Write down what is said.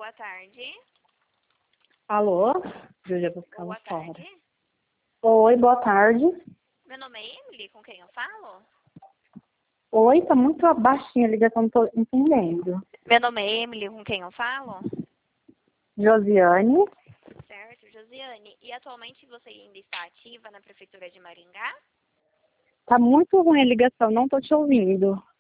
Boa tarde. Alô? Eu já vou ficar lá Boa fora. tarde. Oi, boa tarde. Meu nome é Emily, com quem eu falo? Oi, tá muito baixinha a ligação, não tô entendendo. Meu nome é Emily, com quem eu falo? Josiane? Certo, Josiane. E atualmente você ainda está ativa na Prefeitura de Maringá? Tá muito ruim a ligação, não tô te ouvindo.